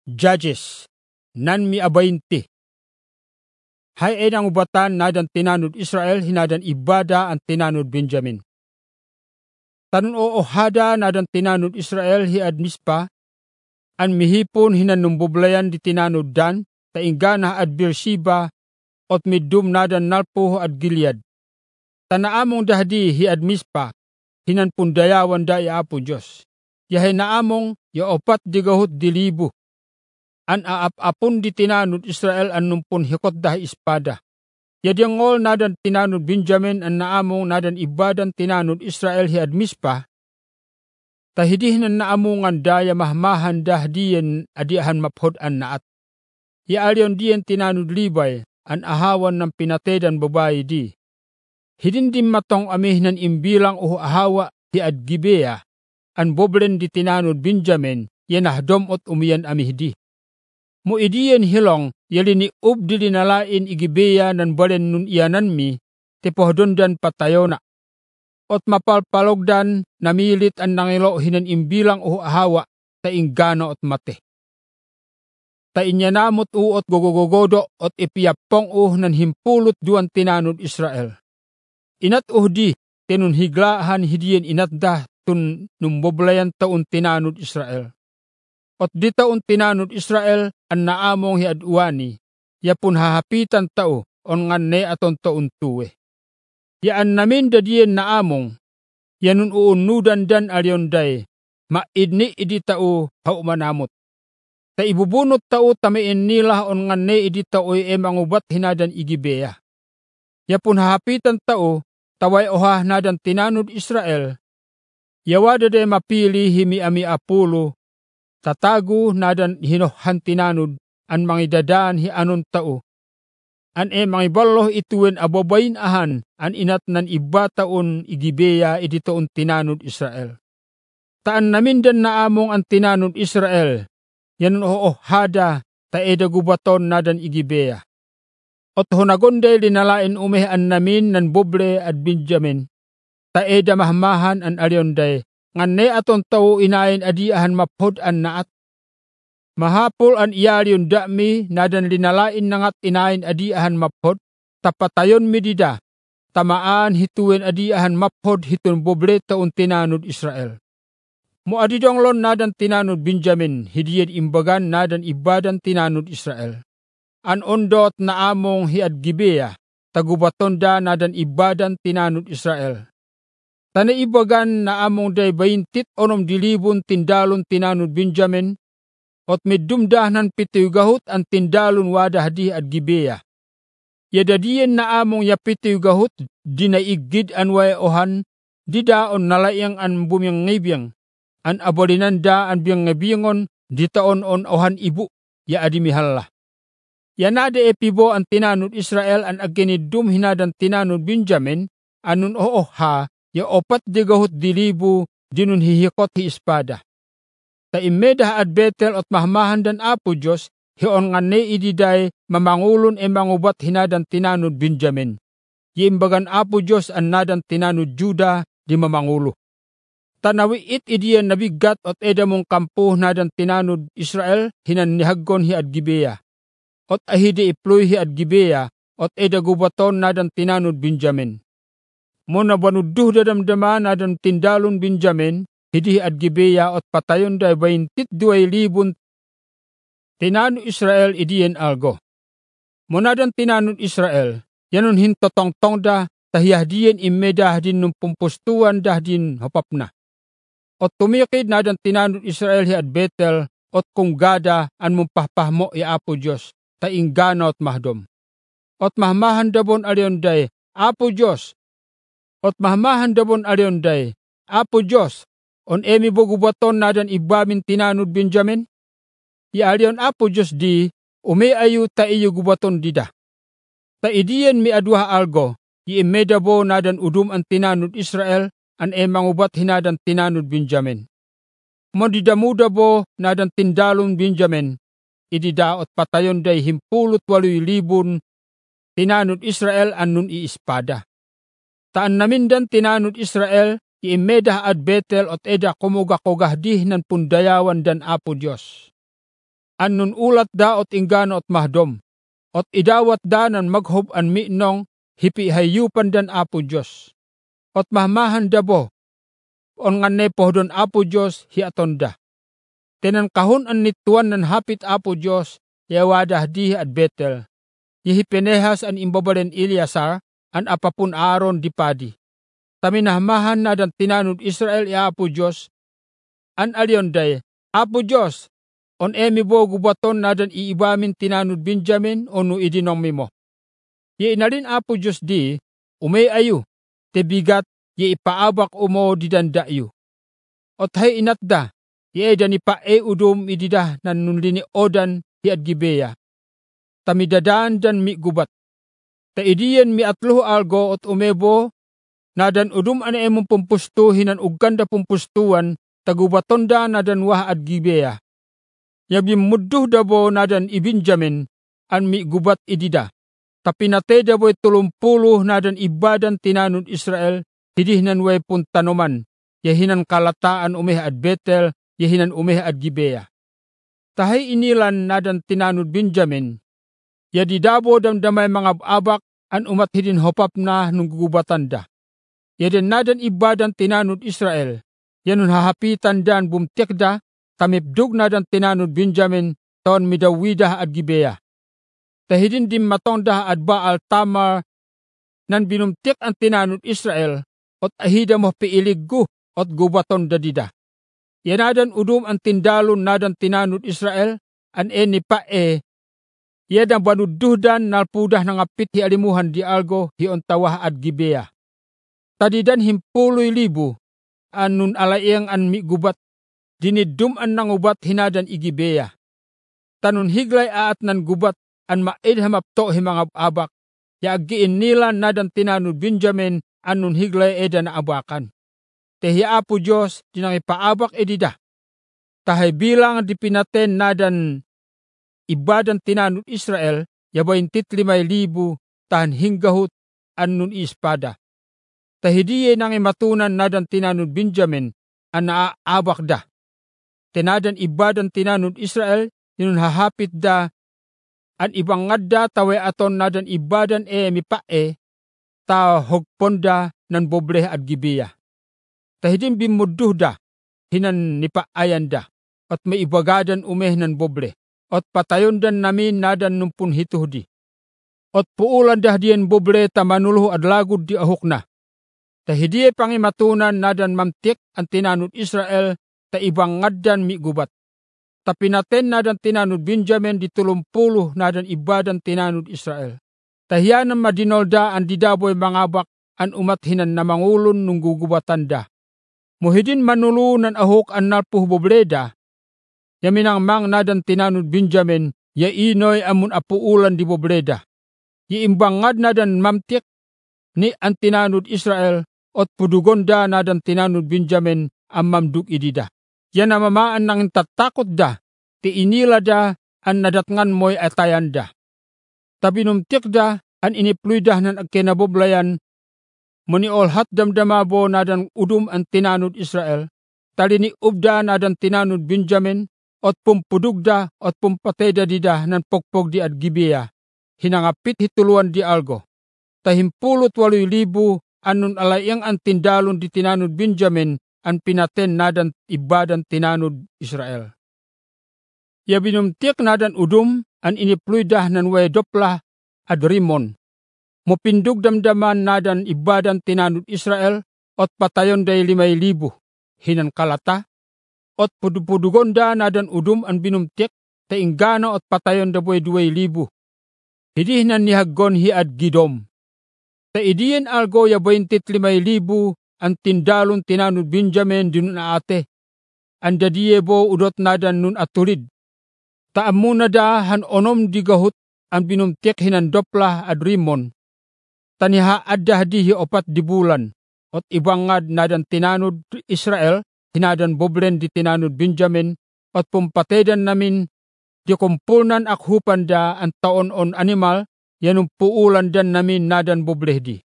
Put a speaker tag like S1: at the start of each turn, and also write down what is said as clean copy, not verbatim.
S1: Judges, nan mi abaynti. Hay enang ubatan nadan tinanud Israel hinadan ibada ang tinanud Benjamin. Tanun ohada nadan tinanud Israel hiad Mispa, an mihipon hinanumbublayan di tinanud Dan, tainggana ad Beersheba, ot midum nadan nalpo ad Gilead. Tanaamong dahdi hiad Mispa, hinanpundayawan da Apo Diyos. Yahay naamong ya 4,000 an aap-apon di tinanud Israel an numpun hikot dah espada. Yadyangol nadan tinanud Benjamin an naamong nadan ibadan tinanud Israel hiad Mispa, tahidih nan naamungan daya mahmahan dah diyen adiahan maphod an naat. Yaalion diyen tinanud Libay an ahawan ng pinatedan babae di. Hidindim matong amih nan imbilang ahawa hiad Gibea, an boblen di tinanud Benjamin, yanahdom ot umiyan amih di. Mo idiyen hilong, yalini ubdi dinalain Gibea nan balen nun iyanan mi, tepohdondan patayona. Ot mapalpalogdan, namilit ang nangilo hinan imbilang ahawa, tainggano ot mate. Tainyanamot uot gogogogodo, ot ipiyapong nan himpulot duan tinanud Israel. Inat uhdi, tinun higlahan hidiyen inatdah tun numboblayan taon tinanud Israel. Ot di taon tinanud Israel an naamong hiad uwani, yapun hahapitan tao on nganne aton taon tuwe. Yaan namin dadiyen naamong, yanun uunudan dan alyonday, maidni idi tao haumanamot. Ta ibubunot tao tamain nila on nganne idi tao emang ubat hinadan Gibea. Yapun hahapitan tao, taway oha nadan tinanud Israel, yawada de mapili himi ami apulo, tatago nadan hinohan tinanud an mangidadaan hi anon tao. An mangibaloh ituwen abobayin ahan an inat nan iba taon Gibea idi taon tinanud Israel. Taan namindan naamong an tinanud Israel, yanun ohada taeda gubaton nadan Gibea. Ot honagonday linalain umeh an namin nan boble at Benjamin, taeda mahmahan an alyonday, nganne aton tao inain adiahan maphod an naat. Mahapol an iyalion dami nadan linalain nangat inain adiahan maphod, tapatayon midida, tamaan hituwen adiahan maphod hitun boble taon tinanud Israel. Mo adidonglon nadan tinanud Benjamin, hidiyen imbagan nadan ibadan tinanud Israel. An ondot naamong hiad Gibea, tagubaton da nadan ibadan tinanud Israel. Tana ibagan naamong day 20,000 tindalon tinanud Benjamin, ot middumdahnan pituyugahut ang tindalon wadah di ad Gibea. Yadadiyen naamong yapituyugahut, dinaigid an way ohan, di daon nalayang an bumiyang ngibiyang, an abolinan da an biyang ngibiyongon, di taon on ohan ibu, ya adimihalla. Yanade epibo ang tinanud Israel an agenidum hinadan tinanud Benjamin, anun ooha, ya 4,000 dinun hihikot hi espada. Ta imedah at Betel at mahmahan dan Apo Diyos, hiyon nga ne ididay mamangulon mangubat hinadan tinanud Benjamin. Yimbagan Apo Diyos an nadan tinanud Juda di mamangulo. Tanawi it idiyan nabigat at edamong kampo nadan tinanud Israel hinan nihaggon hi ad Gibea. Ot ahidi iploy hi ad Gibea, ot edagubaton nadan tinanud Benjamin. Muna banuduh dadamdama nadan tindalon Benjamin, hidi ad Gibea ot patayon day 22,000 tinanud Israel idiyen algo. Munadan tinanud Israel, yanun hintotong-tong da, tahiyahdiyen imedah din nung pumpustuan dah din hopapna. Ot tumikid nadan tinanud Israel hi ad Betel, ot kung gada an mumpahpahmo i Apo Diyos, tainggana ot mahdom. Ot mahmahan dabon alyonday, Apo Diyos. Ot mahmahan dabon alyonday, Apo Diyos, on emi bogubaton nadan ibamin tinanud Benjamin? Ialyon Apo Diyos di, umiayu ta iyo gubaton dida. Ta idiyen mi aduha algo, iimedabo nadan udum ang tinanud Israel, an mangubat hinadan tinanud Benjamin. Modidamudabo nadan tindalon Benjamin, ididaot patayon day 18,000 tinanud Israel anun iispada. Taan namindan tinanud Israel, iimedah ad Betel ot eda kumugakogah dih nan pundayawan dan Apo Diyos. Anun ulat da ot inggano ot mahdom. Ot idawat da nan maghob an minong hipi hayupan dan Apo Diyos. Ot mahmahan dabo. On nga ne pohdon Apo Diyos hi atonda. Tenan kahon an nituan nan hapit Apo Diyos yawadah di at Betel. Yihi Pinehas an imbabalen Eleazar an apapun Aaron di padi. Taminahmahan na dan tinanud Israel ya Apo Diyos. An alionday, Apo Diyos, on emi bo gubaton na dan iibamin tinanud Benjamin onu idinomi mo. Ye inalin Apo Diyos di, umay ayu, te bigat ye ipaabak umo di dandayu. Ot hay inatda, ye dani pa udum idida nan nunlini odan hi at Gibeya. Tamidadaan dan mi gubat. Ta idiyen mi atluho algo ot umebo, na dan udum an emong pumpustuhin an uganda pumpustuan, tagubaton da na dan wah at Gibeya. Yabim mudduh dabo na dan i-Benjamin an mi gubat idida. Tapinate dabo 30 na dan ibadan tinanud Israel, hidihnan way pun tanoman, yahinan kalataan umeh at Betel, yahinan umeh at Gibeya. Tahay inilan na dan tinanud Benjamin, yadi dabo damdamay mga abak an umat hidin hopap na nung gugubatan da. Yadin na dan ibadan tinanud Israel, yanun hahapitan dan bumtiak da, tamipdug na dan tinanud Benjamin, taon midawidah at Gibeya. Tahidin dim matong da at Baal Tamar, nan binumtiak ang tinanud Israel, ot ahida mo piiliggu, ot gubaton da dida. Yanadan udum ang tindalon nadan tinanud Israel, an eni pa yadang banudduhdan nalpudah ng apit hi alimuhan di algo hi ontawah at Gibeya. Tadidan 10,000, anun alayang an mi gubat, dinidum an nangubat hinadan i Gibeya. Tanun higlay aat nan gubat, an maidhamapto hi mga abak, yagiin nila nadan tinanud Benjamin, anun higlay eda na abakan. Tehi Apo Diyos, dinang ipaabak edida. Tahay bilang dipinaten nadan ibadan tinanud Israel, yabayin 25,000, tahan hinggahut anun ispada. Tahidiye nang imatunan nadan tinanud Benjamin, an naaabak da. Tenadan ibadan tinanud Israel, yun hahapit da, an ibangad da tawe aton nadan ibadan mipae, ta hogponda nan bobleh at Gibeya. Tahidim bimudduh da, hinan nipaayan da, at may ibagadan umeh nan boble, at patayon dan namin nadan numpun hituhdi. At puulan dah diyan boble tamanuluh at lagud di ahok na. Tahidiye pangimatunan nadan mamtik ang tinanud Israel, ta ibangad dan mi gubat. Tapinaten nadan tinanud Benjamin di 30 nadan ibadan tinanud Israel. Tahiyanang madinolda ang didaboy mangabak an umat hinan na mangulon nung gugubatan da. Muhidin manulunan ahok an nalpuh bobleda, yaminang mang nadan tinanud Benjamin, ya inoy amun apuulan di bobleda. Yiimbangad nadan mamtik ni an tinanud Israel, ot pudugonda nadan tinanud Benjamin ang mamduk idida. Yan namamaan nang tatakot da, ti inila da an nadatngan mo'y atayan da. Tabinumtik da an inipluidah nan agkenaboblayan, muni olhat damdamabo nadan udum ang tinanud Israel, talini ubda nadan tinanud Benjamin, ot pumpudugda ot pumpateda dida nan pokpog di at Gibeya, hinangapit hituluan di algo. Tahimpulot 8,000 anun alayang ang tindalon di tinanud Benjamin, an pinaten nadan ibadan tinanud Israel. Yabinumtiak nadan udum an inipluidah nan wedoplah ad Rimon. Mupindug damdaman nadan ibadan tinanud Israel, ot patayon day 5,000, hinan kalata, ot pudugonda nadan udum an binumtiak, tainggana ot patayon da boy 2,000. Hidihinan nihaggon hi ad Gidom. Taidiyen algo ya 25,000, ang tindalon tinanud Benjamin dinun ate, ang dadiyebo udot nadan nun atulid. Taamuna da han onom digahut ang binumtiak hinan doplah ad Rimon. Taniha adda hadihi 4 bulan, ot ibangad nadan tinanud Israel, hinadan boblen di tinanud Benjamin, ot pumpatedan namin, di kumpulnan akhupan da ang taon-on animal, yanong puulan dan namin nadan bobleh di.